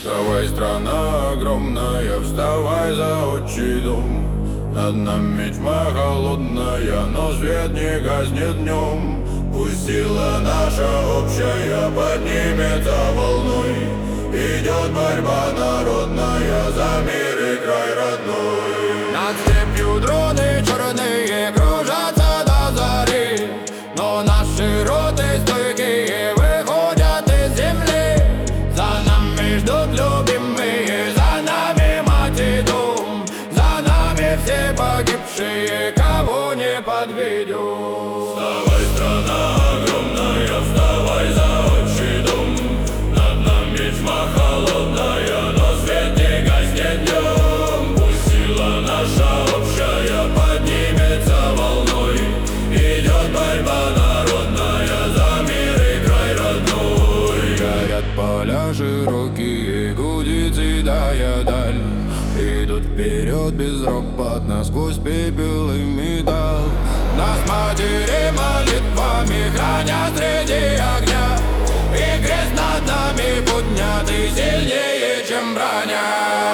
Вставай, страна огромная, вставай за отчий дом. Над нами тьма холодная, но свет не гаснет днем. Пусть сила наша общая поднимется волной. Идет борьба народная за мир и край родной. Над степью дроны черные кружатся до зари, но наши роты стойкие выходят из земли. За нами ждут любимые, за нами мать и дом, за нами все погибшие, кого не подведем. Вставай, страна огромная, вставай за отчий дом. Над нами тьма холодная, но свет не гаснет днем. Пусть сила наша общая поднимется волной. Идет борьба народная за мир и край родной. Горят поля широкие, гудит седая даль. Идут вперед безропотно сквозь пепел и металл. Нас матери молитвами хранят среди огня, и крест над нами поднят и сильнее, чем броня.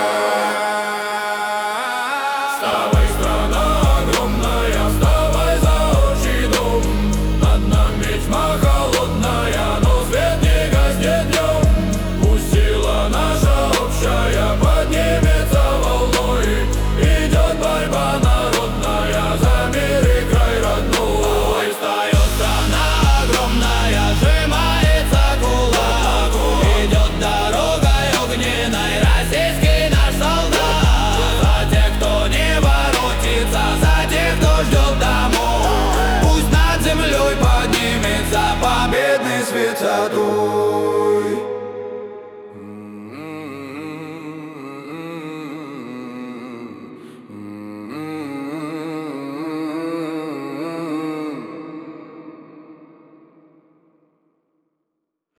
Вставай, страна огромная, вставай за отчий дом. Над нами тьма холодная, но свет не гаснет днем. Пусть сила наша общая поднимется волной. Идет борьба народная за мир и край родной. Встает страна огромная, сжимается кулак. Идет дорогой огненной российский наш солдат. За тех, кто не воротится, за тех, кто ждет домой. Пусть над землей поднимется победный свет саду.